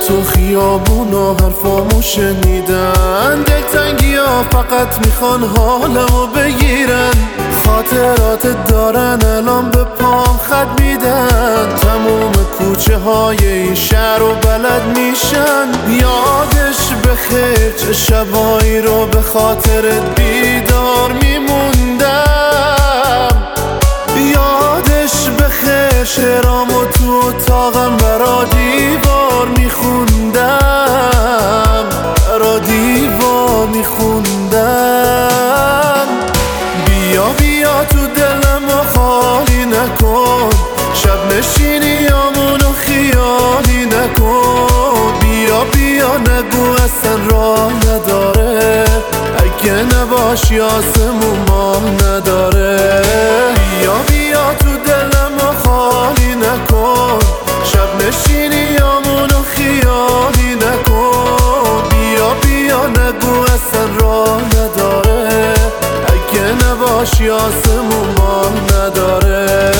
تو خیابون و حرفامو شنیدن، دلتنگی ها فقط میخوان حالمو بگیرن. خاطرات دارن الان به پام خط میدن، تموم کوچه های این شهر و بلد میشن. یادش بخیر چه شبایی رو به خاطرت بیدار میموندم. یادش بخیر شعرامو تو اتاقم برا دیوار میخوندم، برا دیوار میخوندم. بیا بیا تو دلمو خالی نکن، شب نشینیامونو خیالی نکن. بیا بیا نگو اصلا راه نداره، اگه نباشی آسمون ماه نداره. بیا بیا تو دلمو خالی نکن، شب نشینیامونو خیالی نکن. بیا بیا نگو اصلا راه نداره، اگه نباشی آسمون ماه نداره.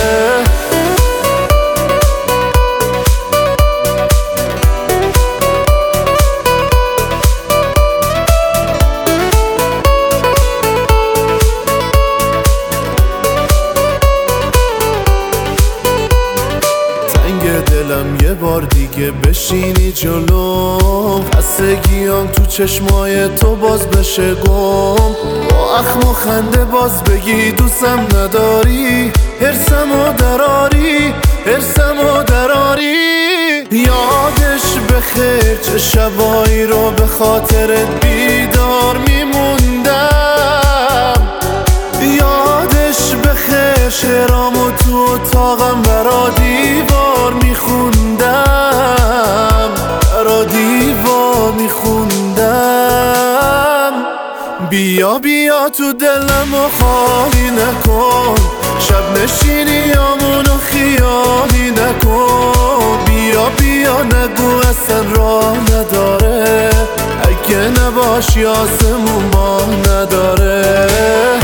دلم یه بار دیگه بشینی جلوم، خستگیام تو چشمای تو باز بشه گم. با اخم و خنده باز بگی دوستم نداری، حرسمو دراری، حرسمو دراری. یادش بخیر چه شبایی رو به خاطرت بیدار میموندم. یادش بخیر شعرامو تو اتاقم برا دیوار میخوندم، برا دیوار میخوندم. بیا بیا تو دلمو خالی نکن، شب نشینیامونو خیالی نکن. بیا بیا نگو اصلا راه نداره، اگه نباشی آسمون ماه نداره.